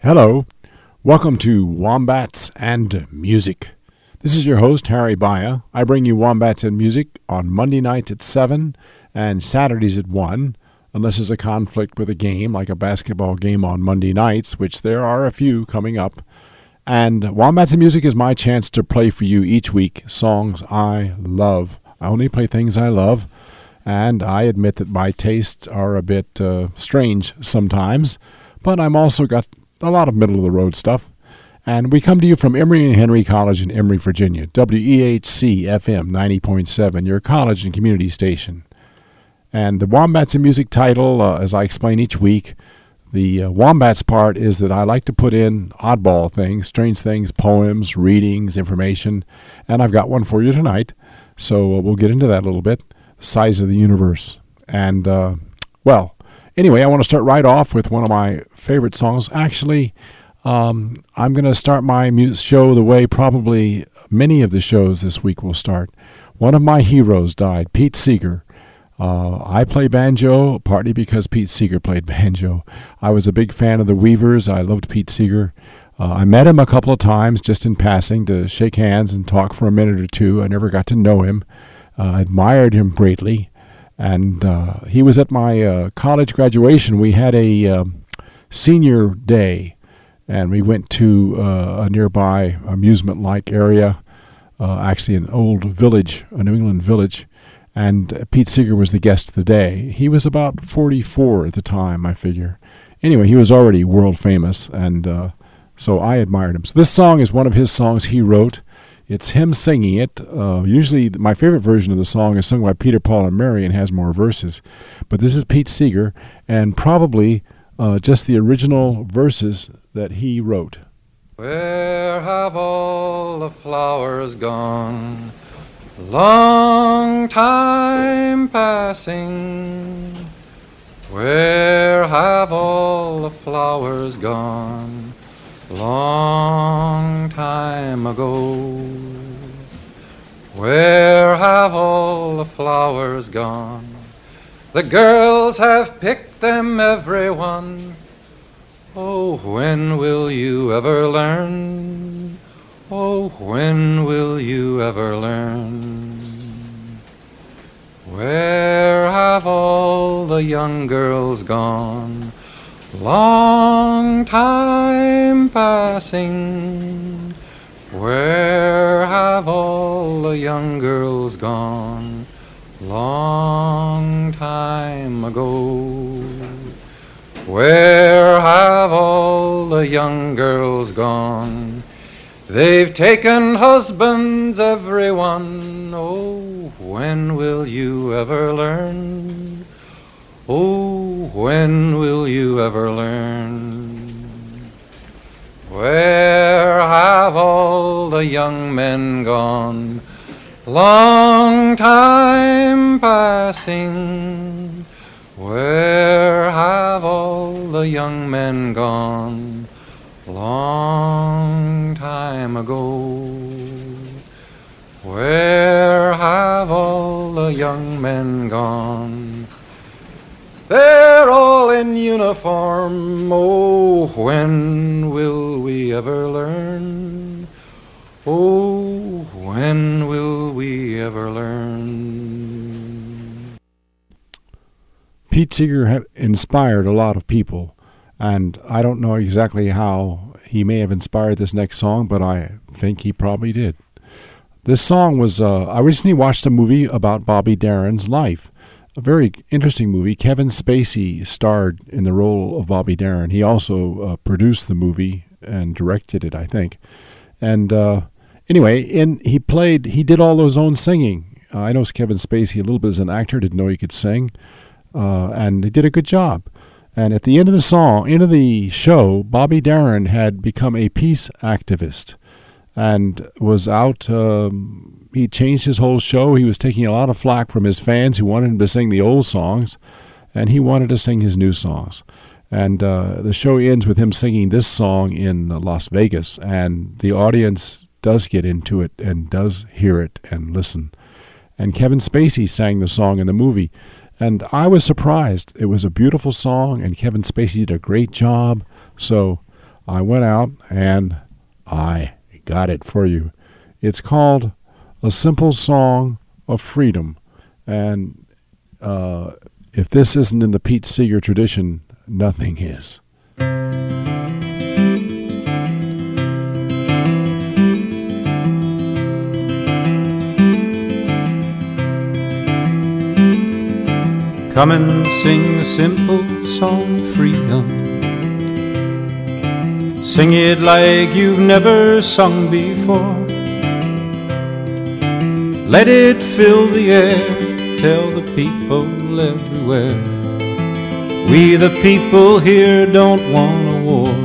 Hello, welcome to Wombats and Music. This is your host, Harry Baya. I bring you Wombats and Music on Monday nights at 7 and Saturdays at 1, unless there's a conflict with a game, like a basketball game on Monday nights, which there are a few coming up. And Wombats and Music is my chance to play for you each week songs I love. I only play things I love, and I admit that my tastes are a bit strange sometimes, but I'm also got a lot of middle-of-the-road stuff. And we come to you from Emory and Henry College in Emory, Virginia, WEHC-FM 90.7, your college and community station. And the Wombats and Music title, as I explain each week, the Wombats part is that I like to put in oddball things, strange things, poems, readings, information, and I've got one for you tonight. So we'll get into that a little bit, the size of the universe. And, anyway, I want to start right off with one of my favorite songs. Actually, I'm going to start my show the way probably many of the shows this week will start. One of my heroes died, Pete Seeger. I play banjo partly because Pete Seeger played banjo. I was a big fan of the Weavers. I loved Pete Seeger. I met him a couple of times just in passing to shake hands and talk for a minute or two. I never got to know him. I admired him greatly. And he was at my college graduation. We had a senior day, and we went to a nearby amusement-like area, actually an old village, a New England village, and Pete Seeger was the guest of the day. He was about 44 at the time, I figure. Anyway, he was already world famous, and so I admired him. So this song is one of his songs he wrote. It's him singing it. Usually my favorite version of the song is sung by Peter, Paul, and Mary and has more verses. But this is Pete Seeger, and probably just the original verses that he wrote. Where have all the flowers gone? Long time passing. Where have all the flowers gone? Long time ago. Where have all the flowers gone? The girls have picked them, every one. Oh, when will you ever learn? Oh, when will you ever learn? Where have all the young girls gone? Long time passing. Where have all the young girls gone? Long time ago. Where have all the young girls gone? They've taken husbands, every one. Oh, when will you ever learn? Oh, when will you ever learn? Where have all the young men gone? Long time passing. Where have all the young men gone? Long time ago. Where have all the young men gone? They're all in uniform. Oh, when will we ever learn? Oh, when will we ever learn? Pete Seeger inspired a lot of people, and I don't know exactly how he may have inspired this next song, but I think he probably did. This song was, I recently watched a movie about Bobby Darin's life. A very interesting movie. Kevin Spacey starred in the role of Bobby Darin. He also produced the movie and directed it, I think. And anyway, he did all his own singing. I know Kevin Spacey a little bit as an actor, didn't know he could sing, and he did a good job. And at the end of the show, Bobby Darin had become a peace activist and was out. He changed his whole show. He was taking a lot of flack from his fans who wanted him to sing the old songs, and he wanted to sing his new songs. And the show ends with him singing this song in Las Vegas, and the audience does get into it and does hear it and listen. And Kevin Spacey sang the song in the movie, and I was surprised. It was a beautiful song, and Kevin Spacey did a great job. So I went out and I got it for you. It's called A Simple Song of Freedom. And if this isn't in the Pete Seeger tradition, nothing is. Come and sing a simple song of freedom. Sing it like you've never sung before. Let it fill the air, tell the people everywhere. We the people here don't want a war.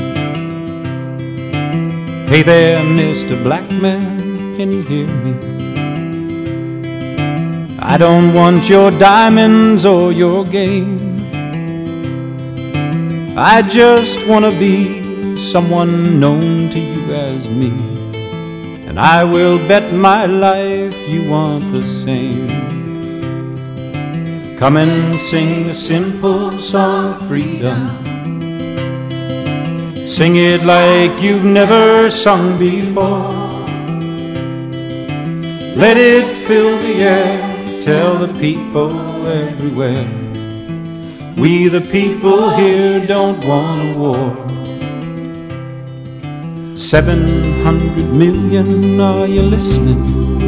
Hey there, Mr. Black Man, can you hear me? I don't want your diamonds or your game. I just want to be someone known to you as me, and I will bet my life you want the same. Come and sing a simple song of freedom. Sing it like you've never sung before. Let it fill the air, tell the people everywhere. We the people here don't want a war. 700 million, are you listening?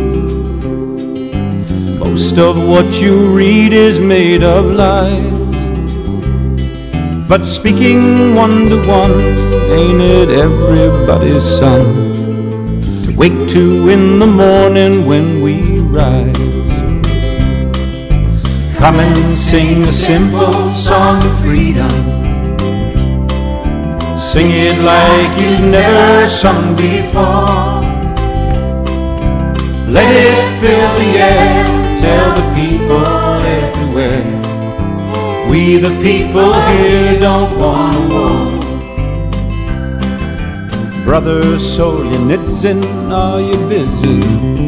Most of what you read is made of lies, but speaking one to one, ain't it everybody's son to wake to in the morning when we rise? Come and sing a simple song of freedom. Sing it like you've never sung before. Let it fill the air, tell the people everywhere. We the people here don't want a war. Brother Solzhenitsyn, are you busy?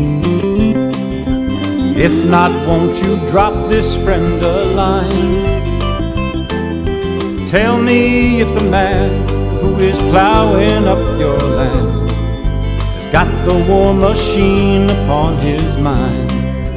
If not, won't you drop this friend a line? Tell me if the man who is plowing up your land has got the war machine upon his mind.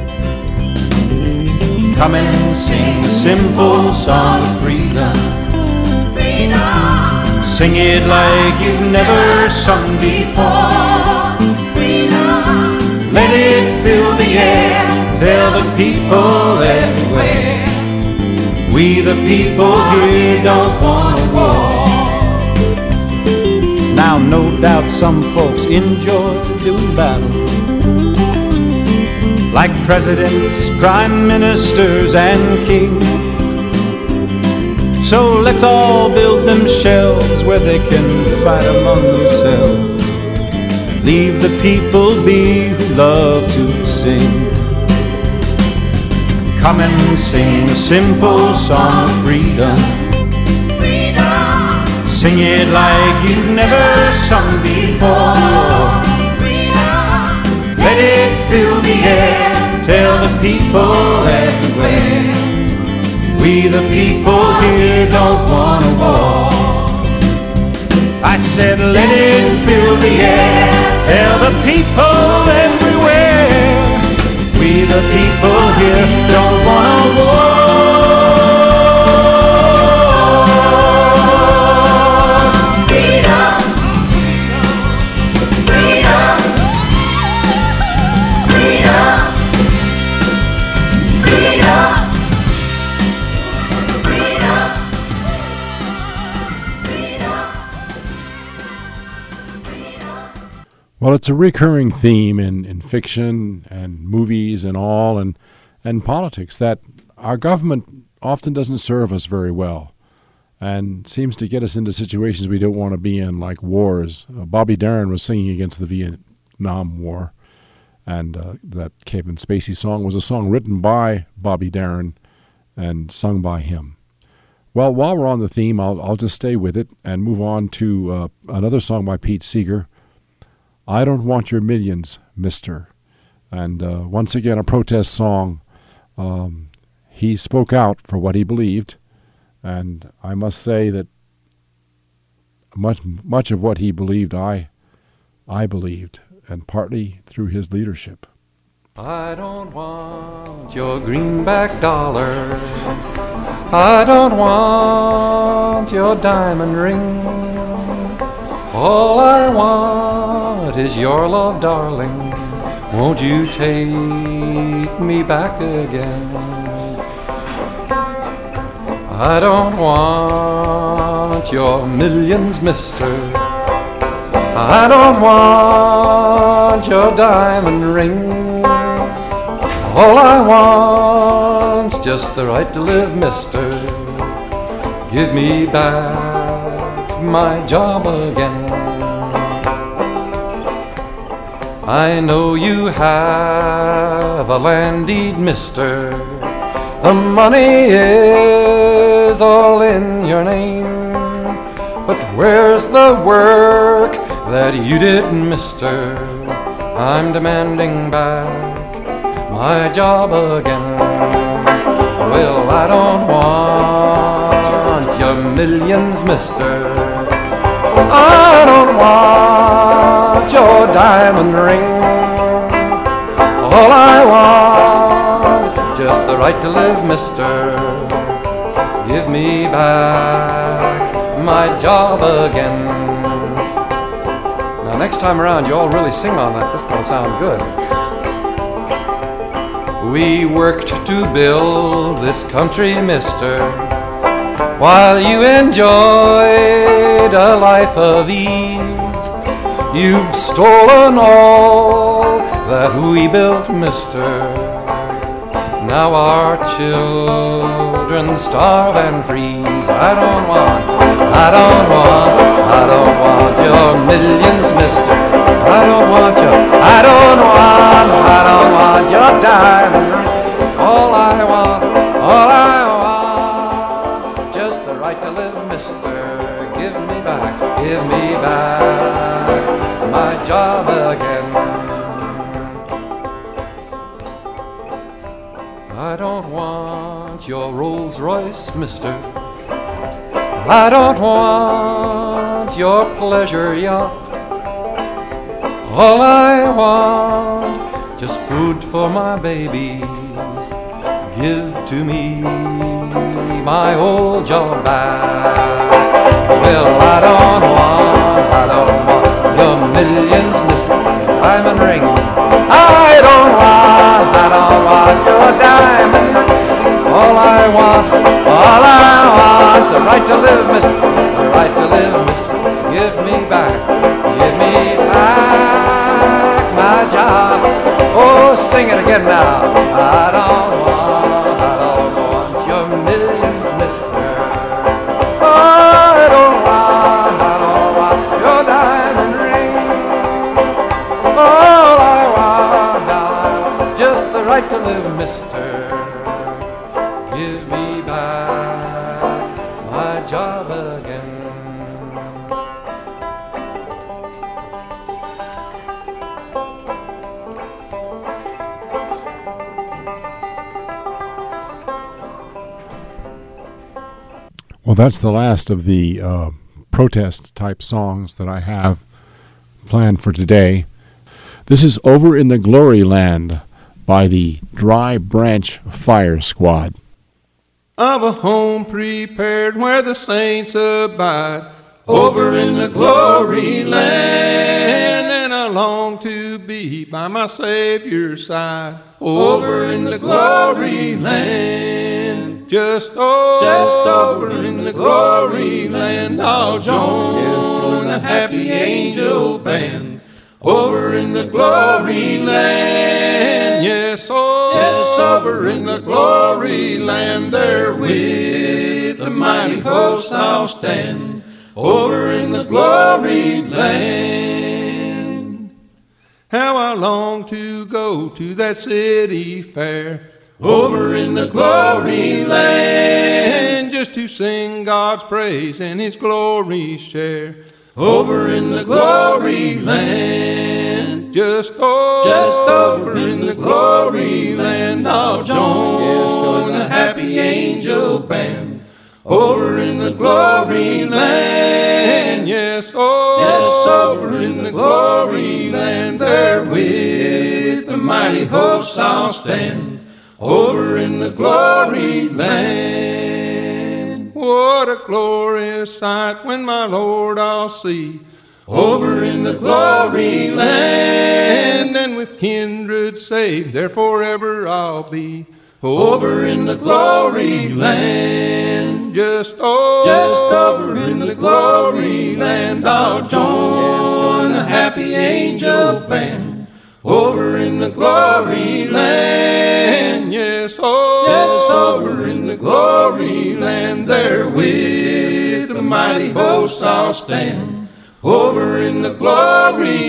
Come and sing a simple song of freedom. Freedom. Sing it like you've never sung before. Freedom. Let it fill the air, tell the people everywhere. We the people here don't want a war. Now no doubt some folks enjoy doing battle, like presidents, prime ministers and kings. So let's all build them shelves where they can fight among themselves. Leave the people be who love to sing. Come and sing a simple song of freedom. Freedom. Sing it like you've never sung before. Freedom. Let it fill the air, tell the people everywhere. We the people here don't want a war. I said let it fill the air, tell the people everywhere. We the people here don't want a war. Freedom, freedom, freedom, freedom, freedom. Well, it's a recurring theme in fiction and movies and all, and politics, that our government often doesn't serve us very well and seems to get us into situations we don't want to be in, like wars. Bobby Darin was singing against the Vietnam War, and that Kevin Spacey song was a song written by Bobby Darin and sung by him. Well, while we're on the theme, I'll just stay with it and move on to another song by Pete Seeger, I Don't Want Your Millions, Mister. And once again, a protest song. He spoke out for what he believed, and I must say that much of what he believed I believed, and partly through his leadership. I don't want your greenback dollar. I don't want your diamond ring. All I want is your love, darling. Won't you take me back again? I don't want your millions, mister. I don't want your diamond ring. All I want's just the right to live, mister. Give me back my job again. I know you have a land deed, mister. The money is all in your name. But where's the work that you did, mister? I'm demanding back my job again. Well, I don't want your millions, mister. I don't want your diamond ring. All I want, just the right to live, mister. Give me back my job again. Now next time around you all really sing on that. This is gonna sound good. We worked to build this country, mister, while you enjoyed a life of ease. You've stolen all that we built, mister. Now our children starve and freeze. I don't want your millions, mister. I don't want your diamond ring. All I want, just the right to live, mister. Give me back my job again. I don't want your Rolls Royce, mister. I don't want your pleasure yacht. All I want, just food for my babies. Give to me my old job back. Well, I don't want your millions, mister. Diamond ring. I don't want your diamond ring. All I want, the right to live, mister. The right to live, mister. Give me back my job. Oh, sing it again now. I don't want your millions, mister. I don't want your diamond ring. All I want, just the right to live, mister. Give me back my job again. Well, that's the last of the protest-type songs that I have planned for today. This is Over in the Glory Land by the Dry Branch Fire Squad. Of a home prepared where the saints abide, over in the glory land, and I long to be by my Savior's side, over in the glory land. Just over in the glory land, I'll join the happy angel band, over in the glory land. Yes, over in the glory land, there with the mighty host I'll stand, over in the glory land. How I long to go to that city fair, over in the glory land, just to sing God's praise and His glory share, over in the glory land. Just over in the glory land, I'll join the happy angel band, over in the glory land. Yes, oh, yes, over in the glory land. There with the mighty hosts I'll stand, over in the glory land. What a glorious sight when my Lord I'll see, over in the glory land. And with kindred saved, there forever I'll be, over in the glory land. Just over in the glory land, I'll join the happy angel band, over in the glory land. Yes, oh, yes, over in the glory land. There with the mighty hosts I'll stand, over in the glory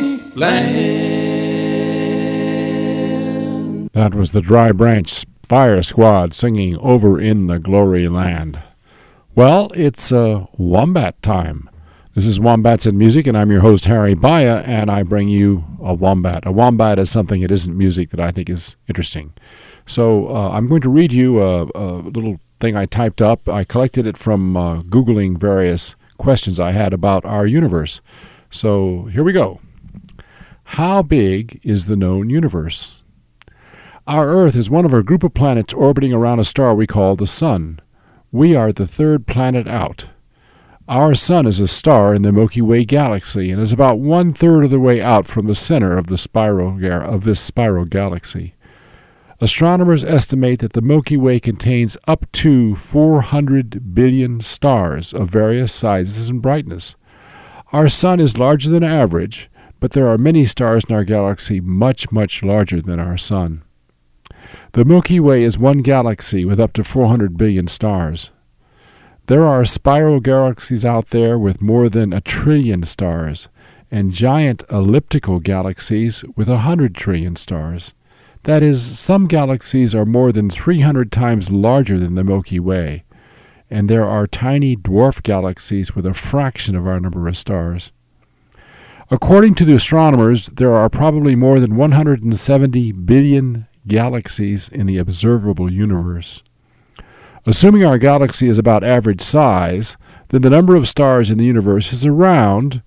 land. That was the Dry Branch Fire Squad singing Over in the Glory Land. Well, it's Wombat time. This is Wombats and Music, and I'm your host, Harry Baya, and I bring you a wombat. A wombat is something that isn't music that I think is interesting. So I'm going to read you a little thing I typed up. I collected it from Googling various questions I had about our universe. So here we go. How big is the known universe? Our Earth is one of a group of planets orbiting around a star we call the Sun. We are the third planet out. Our Sun is a star in the Milky Way galaxy and is about 1/3 of the way out from the center of this spiral galaxy. Astronomers estimate that the Milky Way contains up to 400 billion stars of various sizes and brightness. Our Sun is larger than average, but there are many stars in our galaxy much, much larger than our Sun. The Milky Way is one galaxy with up to 400 billion stars. There are spiral galaxies out there with more than 1 trillion stars, and giant elliptical galaxies with 100 trillion stars. That is, some galaxies are more than 300 times larger than the Milky Way, and there are tiny dwarf galaxies with a fraction of our number of stars. According to the astronomers, there are probably more than 170 billion galaxies in the observable universe. Assuming our galaxy is about average size, then the number of stars in the universe is around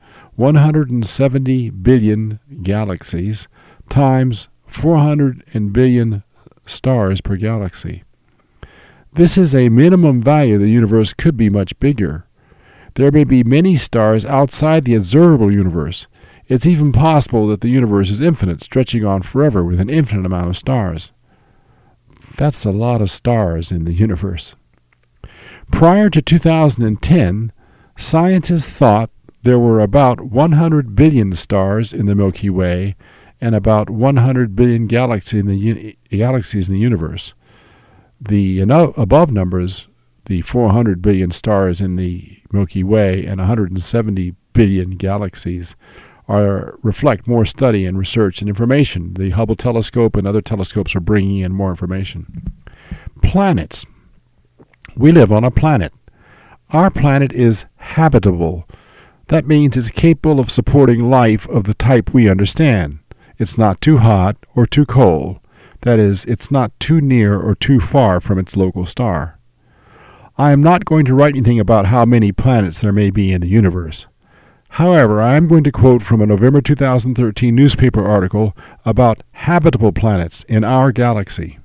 170 billion galaxies times 400 billion stars per galaxy. This is a minimum value. The universe could be much bigger. There may be many stars outside the observable universe. It's even possible that the universe is infinite, stretching on forever with an infinite amount of stars. That's a lot of stars in the universe. Prior to 2010, scientists thought there were about 100 billion stars in the Milky Way and about 100 billion galaxies in the universe. The above numbers, the 400 billion stars in the Milky Way and 170 billion galaxies, reflect more study and research and information. The Hubble telescope and other telescopes are bringing in more information. Planets. We live on a planet. Our planet is habitable. That means it's capable of supporting life of the type we understand. It's not too hot or too cold. That is, it's not too near or too far from its local star. I am not going to write anything about how many planets there may be in the universe. However, I am going to quote from a November 2013 newspaper article about habitable planets in our galaxy.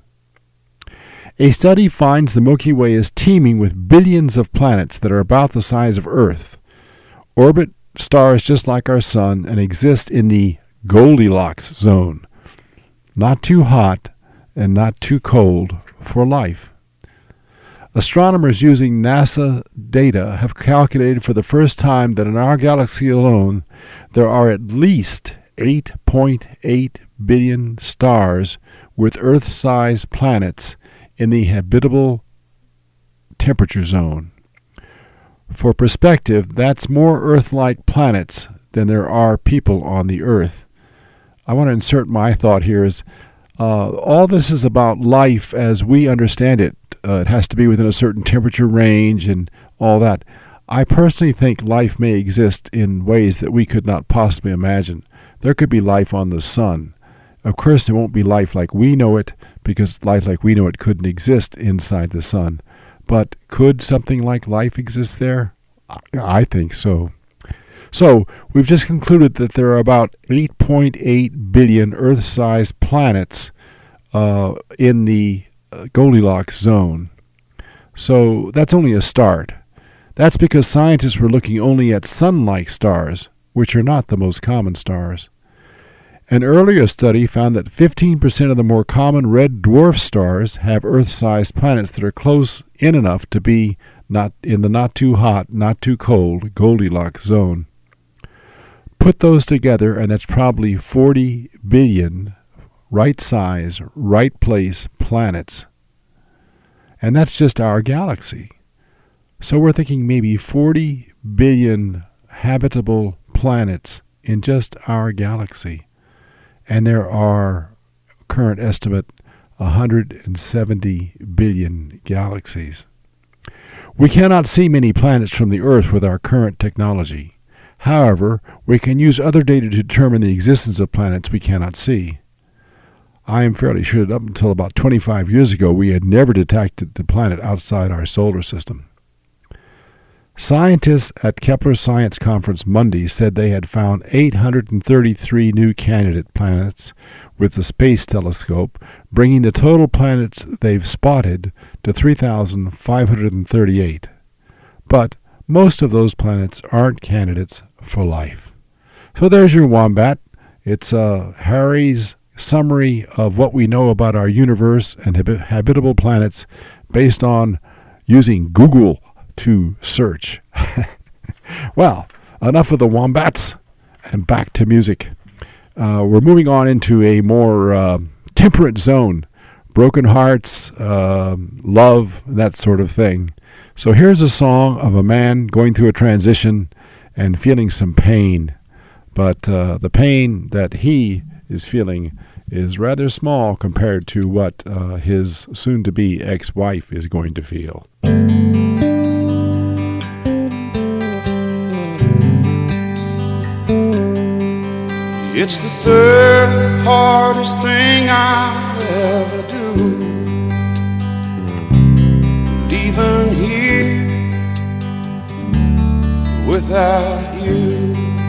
A study finds the Milky Way is teeming with billions of planets that are about the size of Earth, orbit stars just like our Sun, and exist in the Goldilocks zone. Not too hot and not too cold for life. Astronomers using NASA data have calculated for the first time that in our galaxy alone there are at least 8.8 billion stars with Earth-sized planets in the habitable temperature zone. For perspective, that's more Earth-like planets than there are people on the Earth. I want to insert my thought here is all this is about life as we understand it. It has to be within a certain temperature range and all that. I personally think life may exist in ways that we could not possibly imagine. There could be life on the Sun. Of course, there won't be life like we know it, because life like we know it couldn't exist inside the Sun. But could something like life exist there? I think so. So, we've just concluded that there are about 8.8 billion Earth-sized planets in the Goldilocks zone. So, that's only a start. That's because scientists were looking only at sun-like stars, which are not the most common stars. An earlier study found that 15% of the more common red dwarf stars have Earth-sized planets that are close in enough to be not in the not too hot, not too cold Goldilocks zone. Put those together, and that's probably 40 billion right size, right place planets. And that's just our galaxy. So we're thinking maybe 40 billion habitable planets in just our galaxy. And there are, current estimate, 170 billion galaxies. We cannot see many planets from the Earth with our current technology. However, we can use other data to determine the existence of planets we cannot see. I am fairly sure that up until about 25 years ago, we had never detected the planet outside our solar system. Scientists at Kepler Science Conference Monday said they had found 833 new candidate planets with the Space Telescope, bringing the total planets they've spotted to 3,538. But most of those planets aren't candidates for life. So there's your Wombat. It's Harry's summary of what we know about our universe and habitable planets based on using Google to search. Well, enough of the Wombats and back to music. We're moving on into a more temperate zone. Broken hearts, love, that sort of thing. So here's a song of a man going through a transition and feeling some pain. But the pain that he is feeling is rather small compared to what his soon-to-be ex-wife is going to feel. It's the third hardest thing I'll ever do. And even here, without you.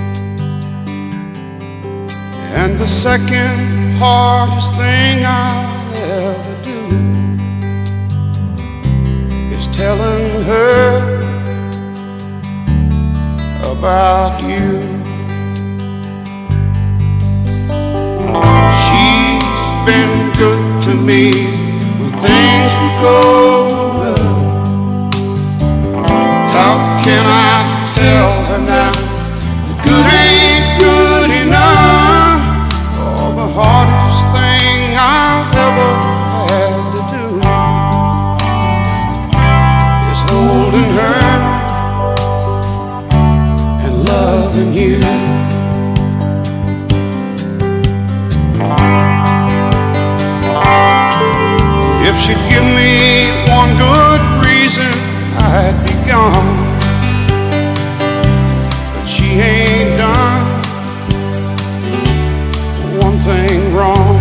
And the second hardest thing I'll ever do is telling her about you. She's been good to me when things would go well. How can I tell her now the good ain't good enough? Oh, the hardest thing I've ever had to do is holding her and loving you. If she'd give me one good reason, I'd be gone. But she ain't done one thing wrong.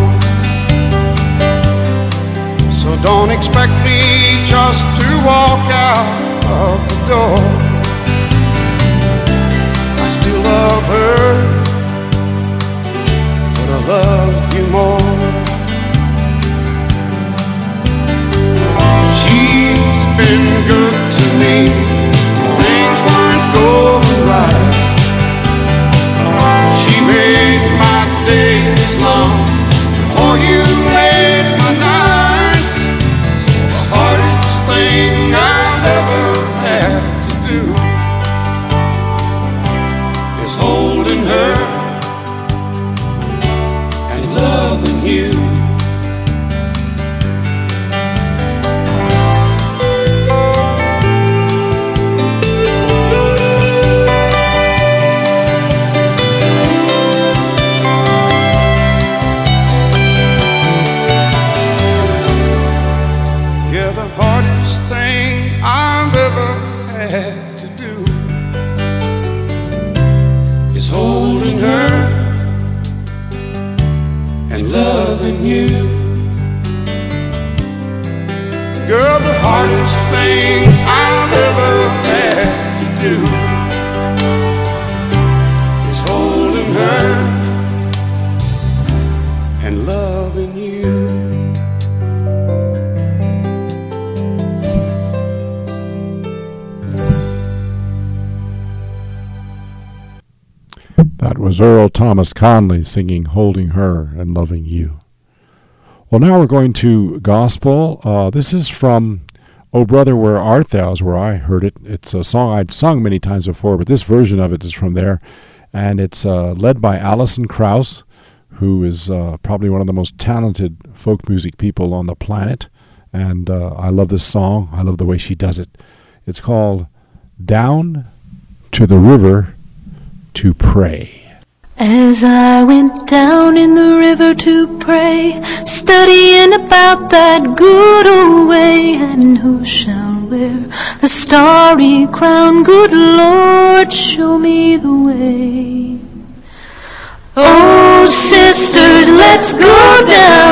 So don't expect me just to walk out of the door. I still love her, but I love you more. Been good to me, things weren't going right. She made my days long before you made my nights. So the hardest thing I've ever had to do is holding her and loving you. You. Girl, the hardest thing I've ever had to do is holding her and loving you. That was Earl Thomas Conley singing Holding Her and Loving You. Well, now we're going to gospel. This is from Oh Brother, Where Art Thou is where I heard it. It's a song I'd sung many times before, but this version of it is from there. And it's led by Alison Krauss, who is probably one of the most talented folk music people on the planet. And I love this song. I love the way she does it. It's called Down to the River to Pray. As I went down in the river to pray, studying about that good old way, and who shall wear the starry crown? Good Lord, show me the way. Oh, sisters, let's go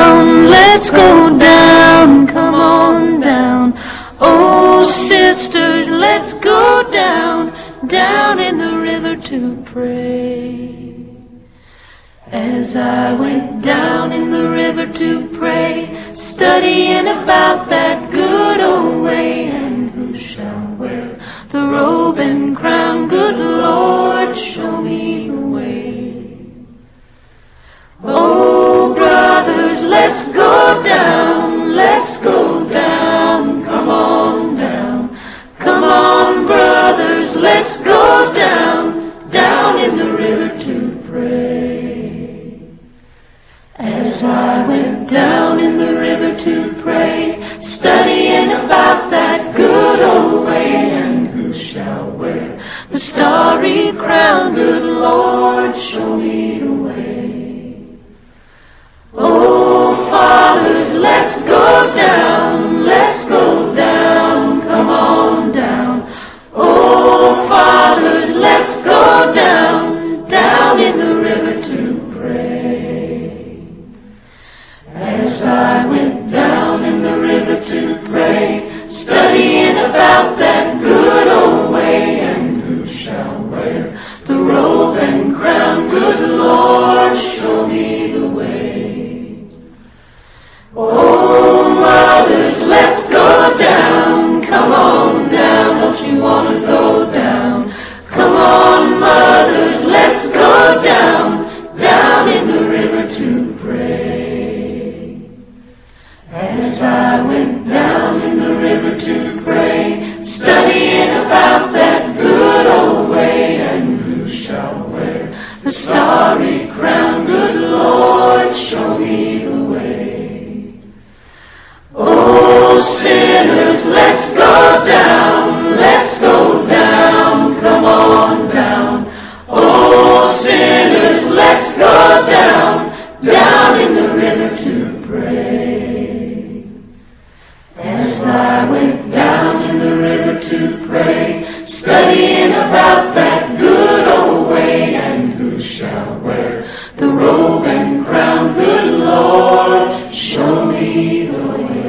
down, come on down. Oh, sisters, let's go down in the river to pray. As I went down in the river to pray, studying about that good old way, and who shall wear the robe and crown? Good Lord, show me the way. Oh, brothers, let's go down, come on down. Come on, brothers, let's go down in the river to pray. As I went down in the river to pray, studying about that good old way, and who shall wear the starry crown? Good Lord, show me the way. Oh, fathers, let's go down, come on down. Oh, fathers, let's go down in the river to pray. As I went down in the river to pray, studying about that good old way, and who shall wear the robe and crown? Good Lord, show me the way. Oh, mothers, let's go down, come on down, don't you want to go down? Come on, mothers, let's go down in the river to pray. As I went down in the river to pray, studying about that good old way, and who shall wear the starry crown? Good Lord, show me the way. Oh, sinners, let's go down, come on down. Oh, sinners, let's go down in the river to pray. As I went down in the river to pray, studying about that good old way, and who shall wear the robe and crown? Good Lord, show me the way.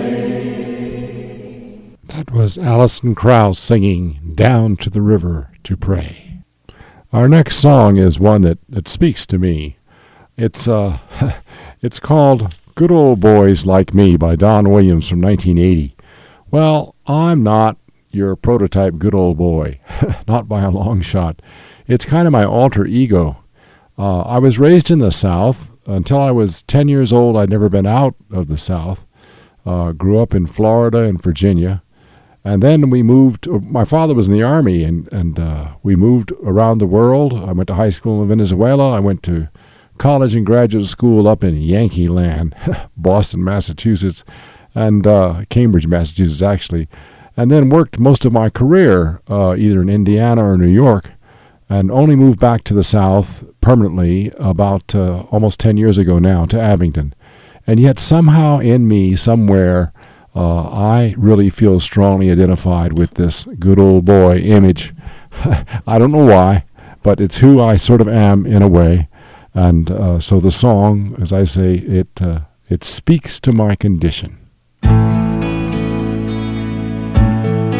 That was Alison Krauss singing Down to the River to Pray. Our next song is one that speaks to me. It's it's called Good Old Boys Like Me by Don Williams from 1980. Well, I'm not your prototype good old boy, not by a long shot. It's kind of my alter ego. I was raised in the South. Until I was 10 years old, I'd never been out of the South. Grew up in Florida and Virginia. And then we moved. My father was in the Army, and we moved around the world. I went to high school in Venezuela. I went to college and graduate school up in Yankee Land, Boston, Massachusetts, and Cambridge, Massachusetts, actually. And then worked most of my career either in Indiana or New York, and only moved back to the South permanently about almost 10 years ago now to Abington. And yet somehow in me, somewhere, I really feel strongly identified with this good old boy image. I don't know why, but it's who I sort of am in a way. And so the song, as I say, it speaks to my condition.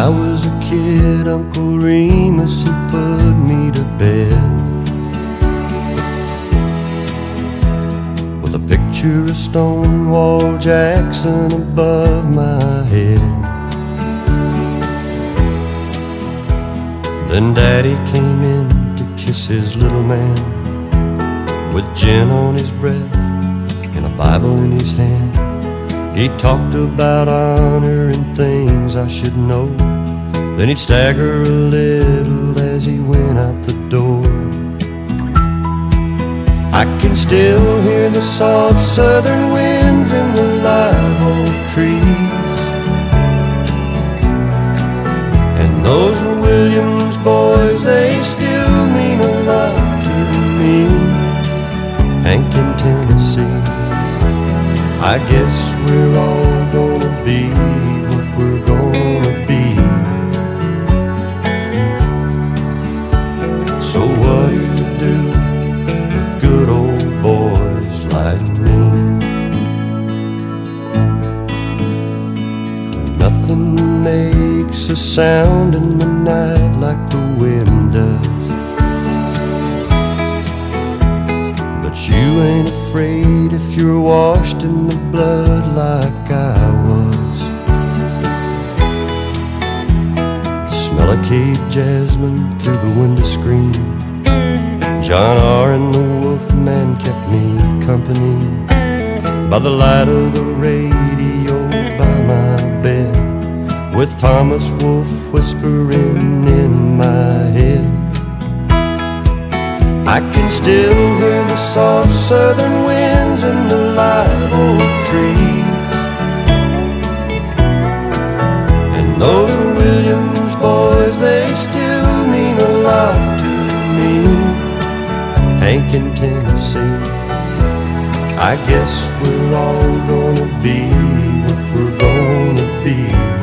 I was a kid, Uncle Remus, he put me to bed with a picture of Stonewall Jackson above my head. Then Daddy came in to kiss his little man with gin on his breath and a Bible in his hand. He talked about honor and things I should know. Then he'd stagger a little as he went out the door. I can still hear the soft southern winds in the live oak trees, and those Williams boys, they still mean a lot to me. Hank in Tennessee, I guess we're all gonna be what we're gonna be. So what do you do with good old boys like me? Nothing makes a sound in the night like the wind does, but you ain't afraid if you're washed in the blood like I was. The smell of cave jasmine through the window screen, John R. and the Wolfman kept me company by the light of the radio by my bed, with Thomas Wolfe whispering in my head. I can still hear the soft southern winds in the live oak trees, and those Williams boys, they still mean a lot to me. Hank in Tennessee, I guess we're all gonna be what we're gonna be.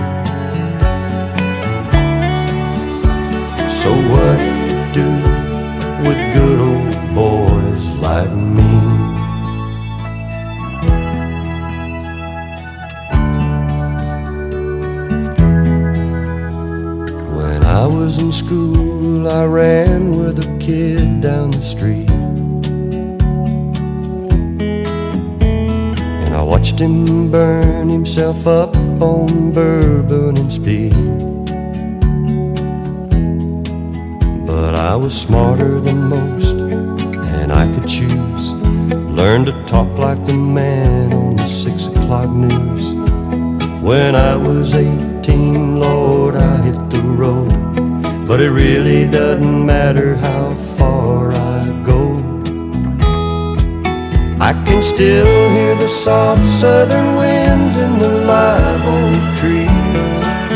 So what do you do with good old boys like me? When I was in school, I ran with a kid down the street, and I watched him burn himself up on bourbon and speed. But I was smarter than most, and I could choose. Learn to talk like the man on the 6 o'clock news. When I was 18, Lord, I hit the road, but it really doesn't matter how far I go. I can still hear the soft southern winds in the live oak trees,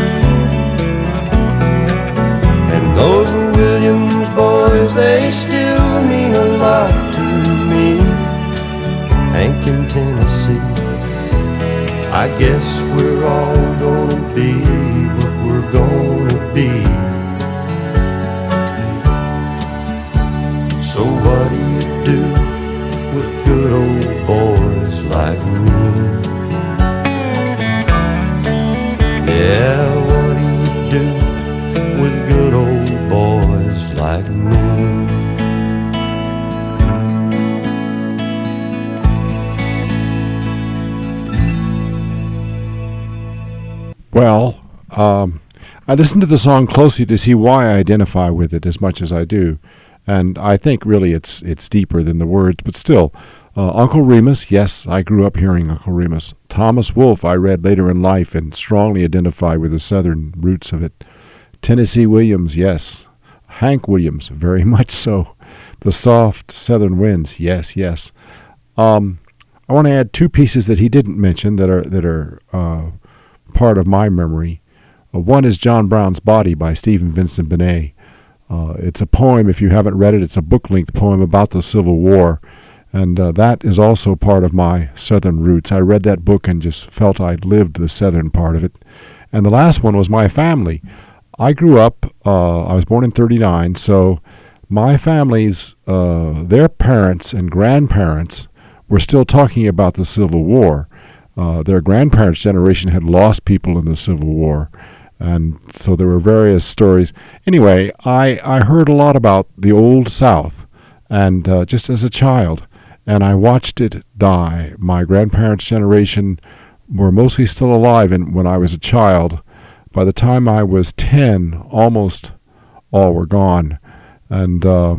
and those Williams boys, they still mean a lot to me. Hank in Tennessee, I guess we're all gonna be what we're gonna be. So what do you do with good old boys like me? Yeah, what do you do with good old boys like me? Well, I listened to the song closely to see why I identify with it as much as I do, and I think really it's deeper than the words, but still, Uncle Remus, yes, I grew up hearing Uncle Remus. Thomas Wolfe I read later in life and strongly identify with the southern roots of it. Tennessee Williams, yes. Hank Williams, very much so. The soft southern winds, yes, yes. I want to add two pieces that he didn't mention that are part of my memory. One is John Brown's Body by Stephen Vincent Benet. It's a poem, if you haven't read it, it's a book-length poem about the Civil War, and that is also part of my southern roots. I read that book and just felt I'd lived the southern part of it. And the last one was my family. I grew up, I was born in 1939, so my family's, their parents and grandparents were still talking about the Civil War. Their grandparents' generation had lost people in the Civil War. And so there were various stories. Anyway, I heard a lot about the Old South, and just as a child, and I watched it die. My grandparents' generation were mostly still alive when I was a child. By the time I was 10, almost all were gone, and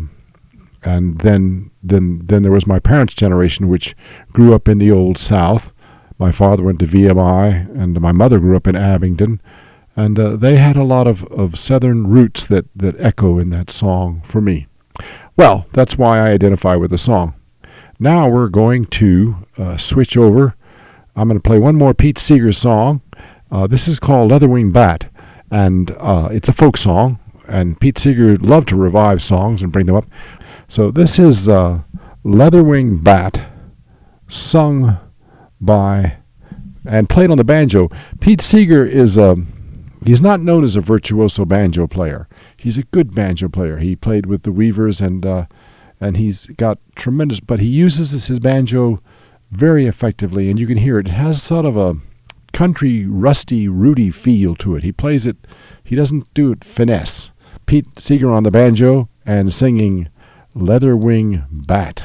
then there was my parents' generation, which grew up in the Old South. My father went to VMI, and my mother grew up in Abingdon, and they had a lot of Southern roots that echo in that song for me. Well, that's why I identify with the song. Now we're going to switch over. I'm going to play one more Pete Seeger song. This is called Leatherwing Bat, and it's a folk song, and Pete Seeger loved to revive songs and bring them up. So this is Leatherwing Bat, sung by and played on the banjo. Pete Seeger is he's not known as a virtuoso banjo player. He's a good banjo player. He played with the Weavers, and he's got tremendous, but he uses his banjo very effectively, and you can hear it. It has sort of a country, rusty, rooty feel to it. He plays it, he doesn't do it finesse. Pete Seeger on the banjo and singing Leatherwing Bat.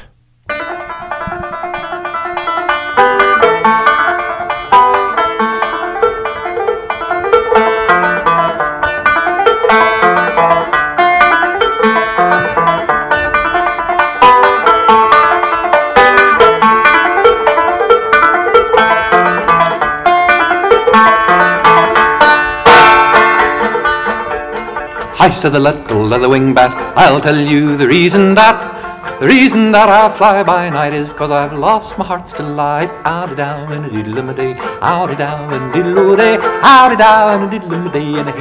I said the little leatherwing bat, I'll tell you the reason that I fly by night is 'cause I've lost my heart's delight. Out-a-dow and a diddle-a-day, out-a-dow and a diddle-a-day, out-a-dow and a diddle-a-day, and a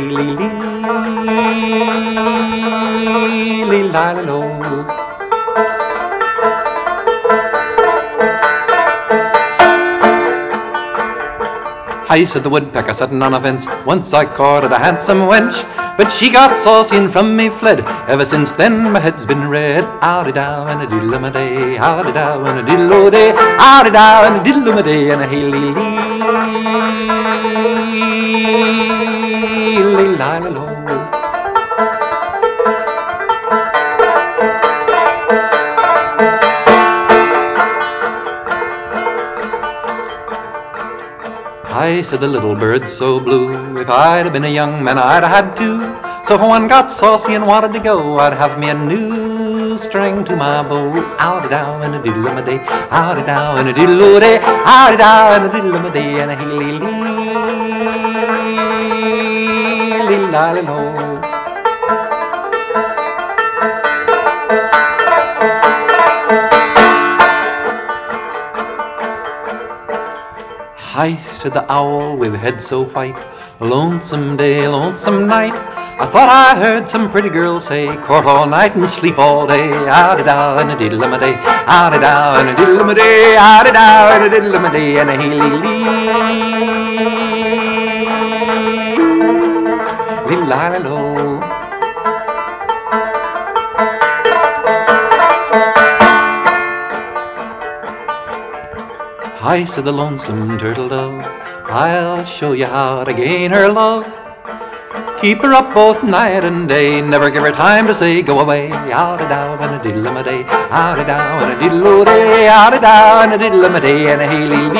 hey-lee-lee-lee-lee-lie-lo. I said the woodpecker sitting on a fence, once I courted a handsome wench, but she got saucy and from me fled. Ever since then my head's been red. Out-a-dow and a diddle-a-day, out-a-dow and a diddle-o-day, out-a-dow and a diddle-a-day, and a hey-lee-lee-lee-lie-lo. I said the little bird's so blue, if I'd have been a young man I'd have had two. So if one got saucy and wanted to go, I'd have me a new string to my bow. Out-a-dow and a diddle-a-day, out-a-dow and a diddle-o-day, out-a-dow and a diddle-a-day, and a hey-lee-lee-lee-lie-lo. I said the owl with head so white, lonesome day, lonesome night. I thought I heard some pretty girl say, court all night and sleep all day. Out-a-dow and a diddle-a-day, out-a-dow and a diddle-a-day, out-a-dow and a diddle-a-day, and a hey-lee-lee-lee-lie-lo. I said the lonesome turtle dove, I'll show you how to gain her love. Keep her up both night and day, never give her time to say go away. Out-a-dow and a diddle-a-day, out-a-dow and a diddle-o-day, out-a-dow and a diddle-a-day, and a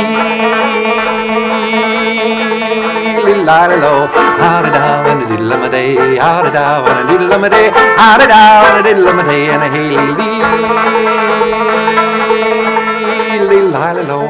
hey-lee-lee-lie-lo. Out-a-dow and a diddle-a-day, out-a-dow and a diddle-a-day, out-a-dow and a diddle-a-day, and a hey-lee-lee-lie-lo.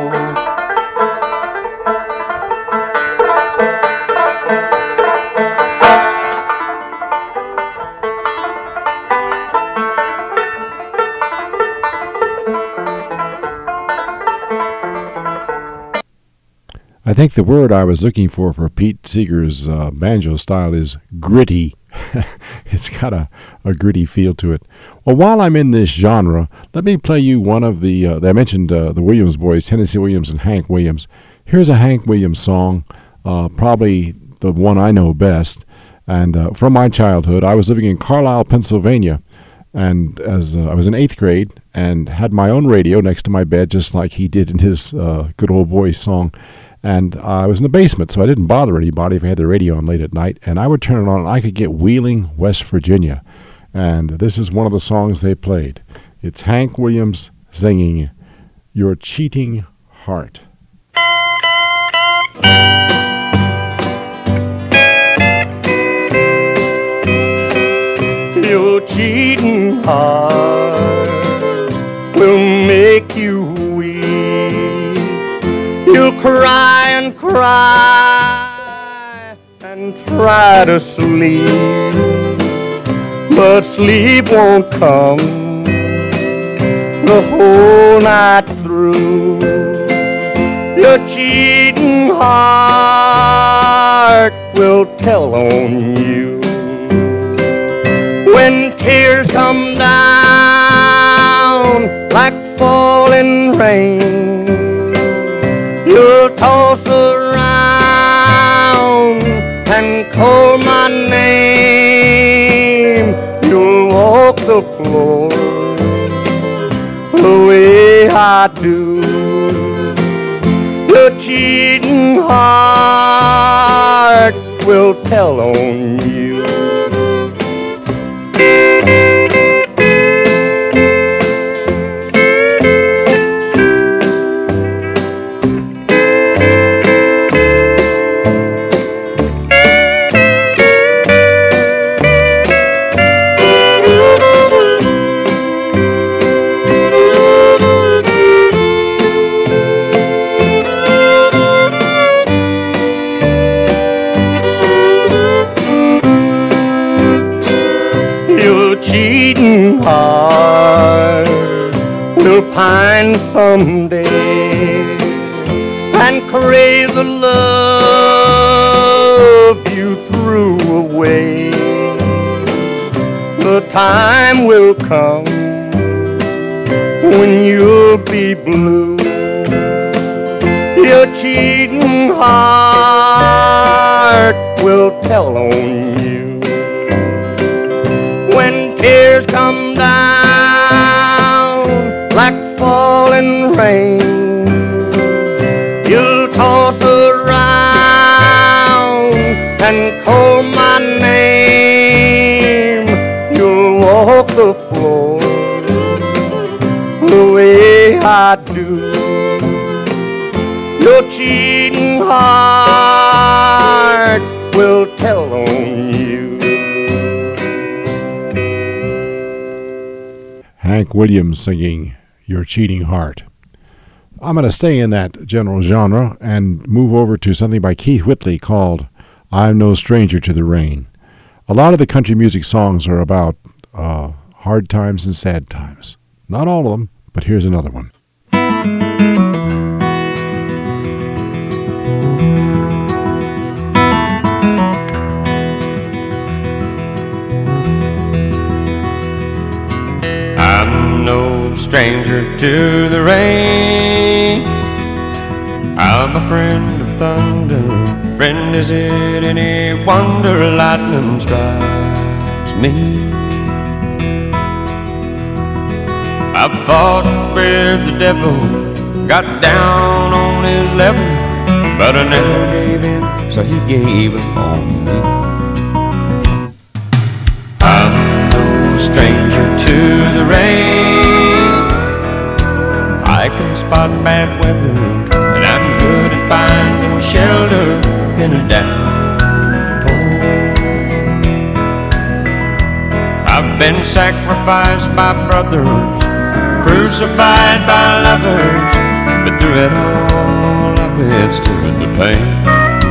I think the word I was looking for Pete Seeger's banjo style is gritty. It's got a gritty feel to it. Well, while I'm in this genre, let me play you one of the, I mentioned the Williams boys, Tennessee Williams and Hank Williams. Here's a Hank Williams song, probably the one I know best. And from my childhood, I was living in Carlisle, Pennsylvania. And as I was in 8th grade and had my own radio next to my bed, just like he did in his good old boy song. And I was in the basement, so I didn't bother anybody if I had the radio on late at night. And I would turn it on, and I could get Wheeling, West Virginia. And this is one of the songs they played. It's Hank Williams singing Your Cheating Heart. Your cheating heart will make you weep. You'll cry and cry and try to sleep, but sleep won't come the whole night through. Your cheating heart will tell on you. When tears come down like falling rain, you'll toss around and call my name. You'll walk the floor the way I do. Your cheating heart will tell on you. Cheating heart will pine someday and crave the love you threw away. The time will come when you'll be blue. Your cheating heart will tell on you. When tears come down like falling rain, you'll toss around and call my name. You'll walk the floor the way I do. Your cheating heart will tell on you. Hank Williams singing Your Cheating Heart. I'm going to stay in that general genre and move over to something by Keith Whitley called I'm No Stranger to the Rain. A lot of the country music songs are about hard times and sad times. Not all of them, but here's another one. I'm no stranger to the rain. I'm a friend of thunder. Friend, is it any wonder lightning strikes me? I've fought with the devil, got down on his level, but I never gave in, so he gave up on me. I'm no stranger to the rain. I can spot bad weather, and I'm good at finding shelter in a downpour. I've been sacrificed by brothers, crucified by lovers, but through it all I withstood the pain.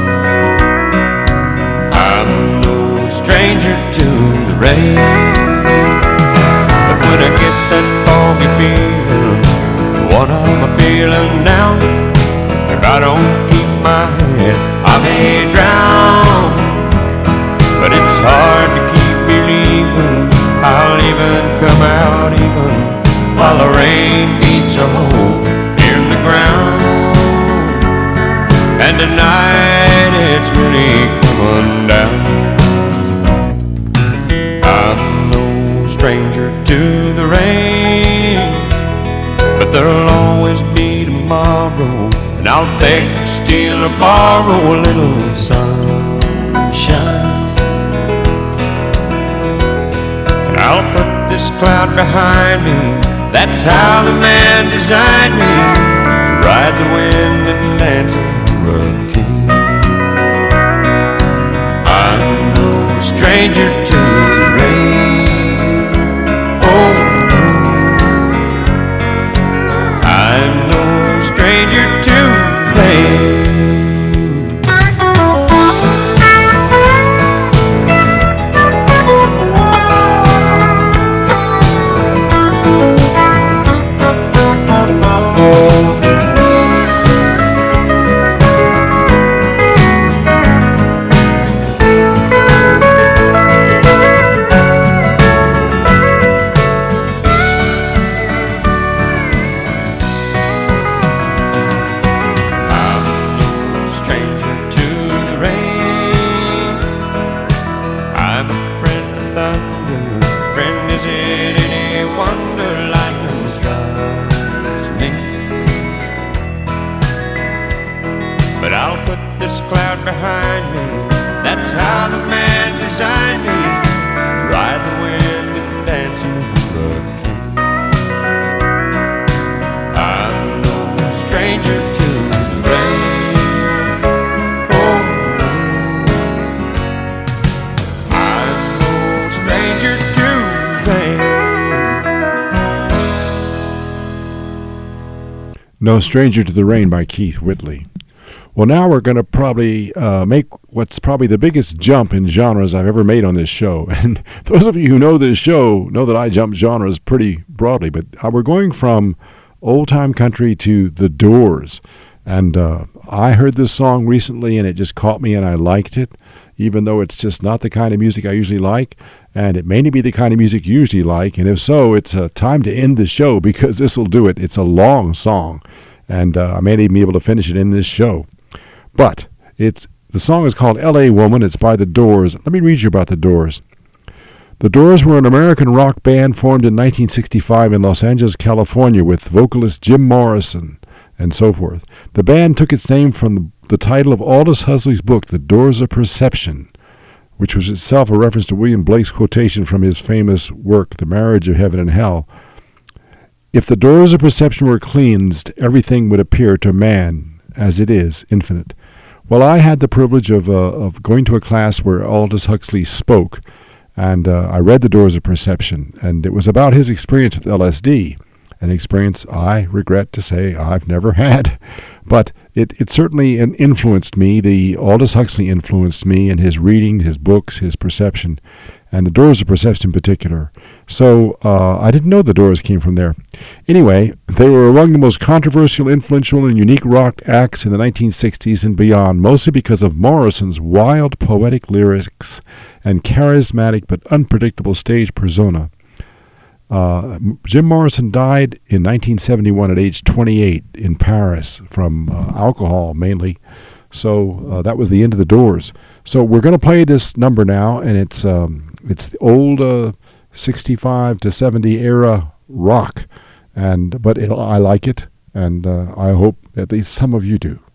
I'm no stranger to the rain, but when I get that foggy feeling, what am I feeling now? If I don't keep my head, I may drown. But it's hard to keep believing I'll even come out even while the rain beats a hole in the ground. And tonight it's really coming down. I'm no stranger to the rain, but there'll always be tomorrow and I'll beg, steal, or borrow a little sunshine. And I'll put this cloud behind me. That's how the man designed me. Ride the wind and dance in the hurricane. I'm no stranger to the rain. Oh, no. I'm no stranger to the rain. No Stranger to the Rain by Keith Whitley. Well, now we're going to probably make what's probably the biggest jump in genres I've ever made on this show. And those of you who know this show know that I jump genres pretty broadly, but we're going from old-time country to The Doors. And I heard this song recently, and it just caught me, and I liked it, even though it's just not the kind of music I usually like. And it may not be the kind of music you usually like. And if so, it's time to end the show, because this will do it. It's a long song, and I may not even be able to finish it in this show. But the song is called L.A. Woman. It's by The Doors. Let me read you about The Doors. The Doors were an American rock band formed in 1965 in Los Angeles, California, with vocalist Jim Morrison and so forth. The band took its name from the title of Aldous Huxley's book, The Doors of Perception, which was itself a reference to William Blake's quotation from his famous work, The Marriage of Heaven and Hell. If the doors of perception were cleansed, everything would appear to man as it is, infinite. Well, I had the privilege of going to a class where Aldous Huxley spoke, and I read The Doors of Perception, and it was about his experience with LSD, an experience I regret to say I've never had. But it certainly influenced me. The Aldous Huxley influenced me in his reading, his books, his perception, and The Doors of Perception in particular. So I didn't know The Doors came from there. Anyway, they were among the most controversial, influential, and unique rock acts in the 1960s and beyond, mostly because of Morrison's wild poetic lyrics and charismatic but unpredictable stage persona. Jim Morrison died in 1971 at age 28 in Paris from alcohol mainly. So that was the end of The Doors. So we're going to play this number now, and it's the old 65 to 70 era rock, but I like it, and I hope at least some of you do.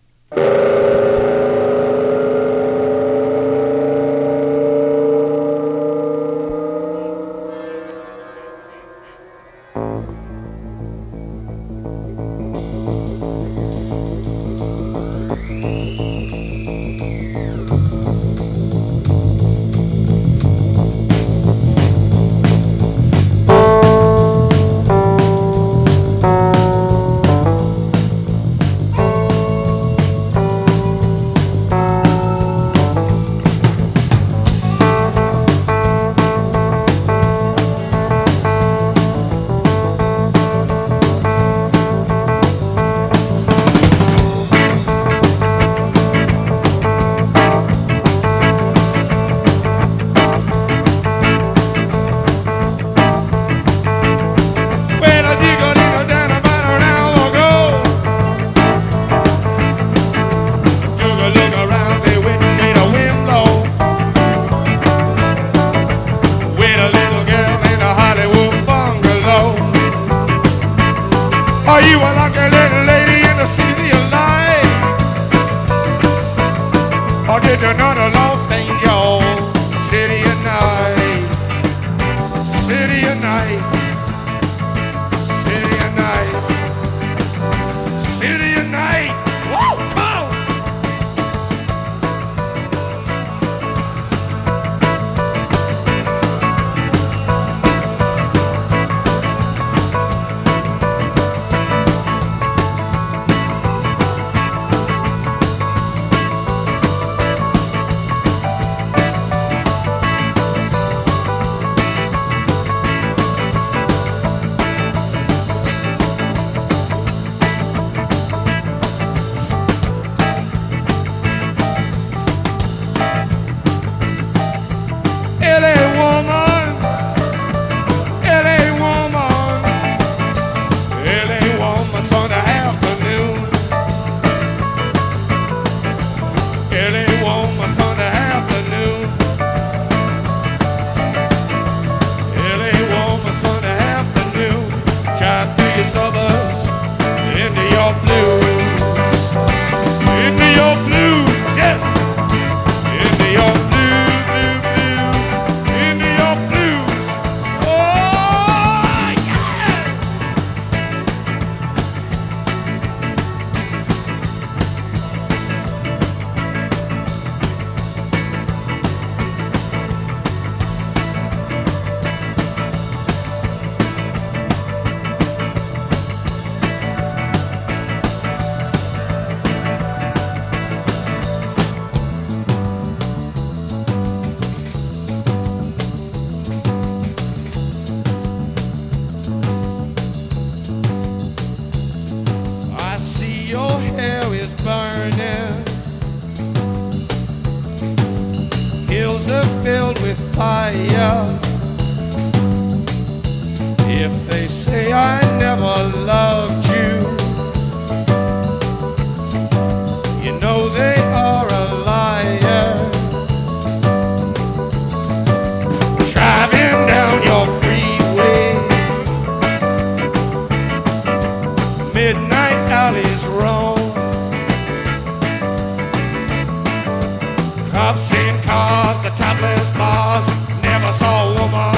fire. If they say I never loved you, you know they are a liar. Driving down your freeway, midnight alleys roam, cops in cars, the topless bars, never saw a woman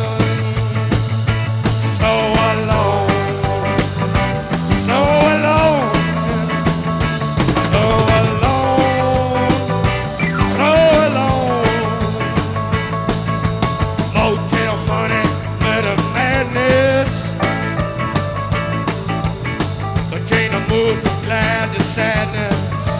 so alone, so alone, so alone, so alone. Motel money, murder madness, the chain of mood from glad to sadness.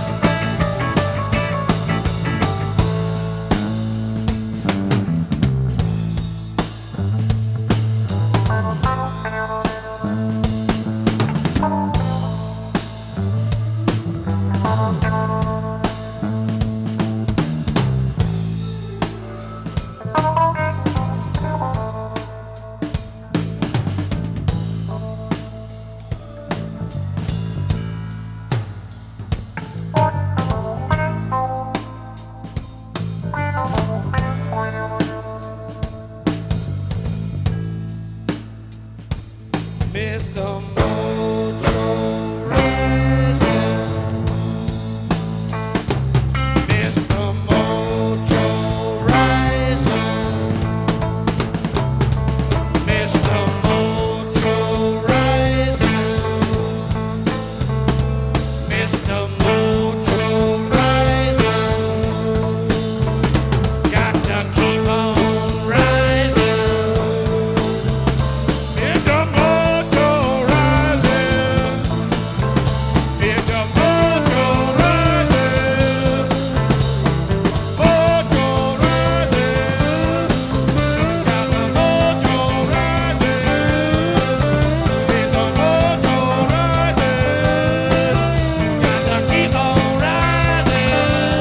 Mr. Mojo Rising, Mr. Mojo Rising, Mr. Mojo Rising, Mr. Mojo Rising, got to keep on rising. Mr. Mojo Rising, Mr. Mojo Rising, Mojo Rising, got the Mojo Rising, Mr. Mojo Rising, got to keep on rising,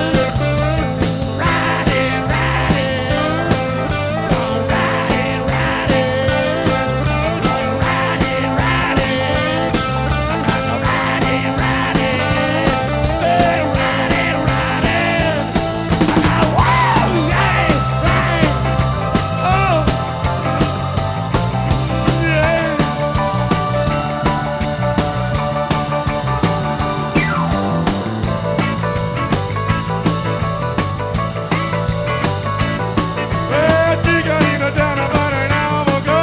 riding, riding, on riding, riding. Down about an hour ago.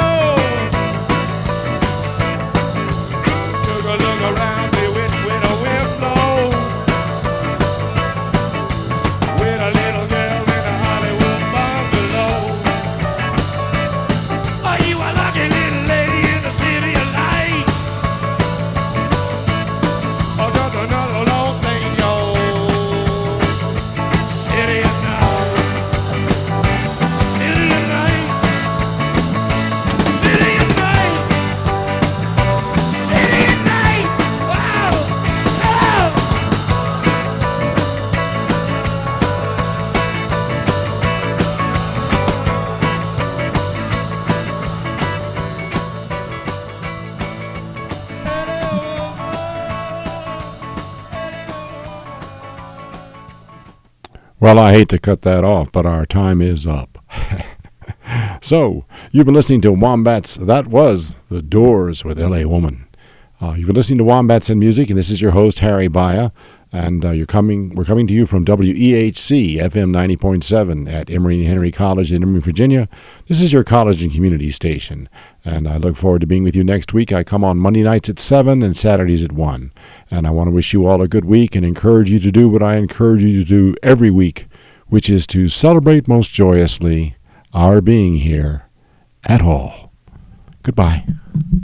Took a look around me with a wind blow, with a little girl in a Hollywood bungalow. Are you a lucky little lady in the city of light? Or just another long thing, yo? City of night, city of night, city of night, city of night. Wow! Oh! Well, I hate to cut that off, but our time is up. So, you've been listening to Wombats. That was The Doors with L.A. Woman. You've been listening to Wombats and Music, and this is your host, Harry Baya. And we're coming to you from WEHC, FM 90.7 at Emory and Henry College in Emory, Virginia. This is your college and community station. And I look forward to being with you next week. I come on Monday nights at 7 and Saturdays at 1. And I want to wish you all a good week and encourage you to do what I encourage you to do every week, which is to celebrate most joyously our being here at all. Goodbye.